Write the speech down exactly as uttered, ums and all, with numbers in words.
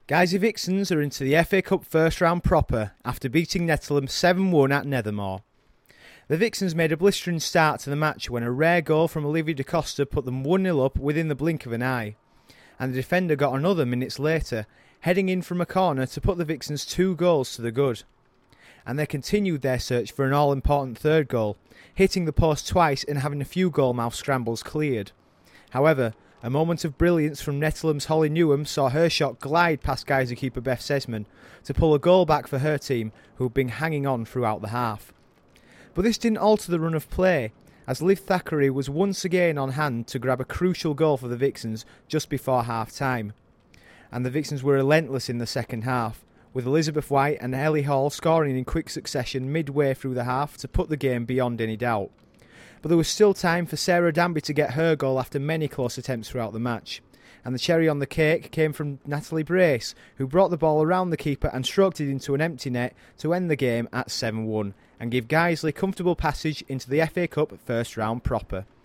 Guysy Vixens are into the F A Cup first round proper after beating Netherlands seven one at Nethermore. The Vixens made a blistering start to the match when a rare goal from Olivier da Costa put them one nil up within the blink of an eye. And the defender got another minutes later, heading in from a corner to put the Vixens two goals to the good. And they continued their search for an all-important third goal, hitting the post twice and having a few goal-mouth scrambles cleared. However, a moment of brilliance from Netherlands' Holly Newham saw her shot glide past Guysy keeper Beth Sesman to pull a goal back for her team, who had been hanging on throughout the half. But this didn't alter the run of play, as Liv Thackeray was once again on hand to grab a crucial goal for the Vixens just before half-time. And the Vixens were relentless in the second half, with Elizabeth White and Ellie Hall scoring in quick succession midway through the half to put the game beyond any doubt. But there was still time for Sarah Danby to get her goal after many close attempts throughout the match. And the cherry on the cake came from Natalie Brace, who brought the ball around the keeper and stroked it into an empty net to end the game at seven one and give Guiseley comfortable passage into the F A Cup first round proper.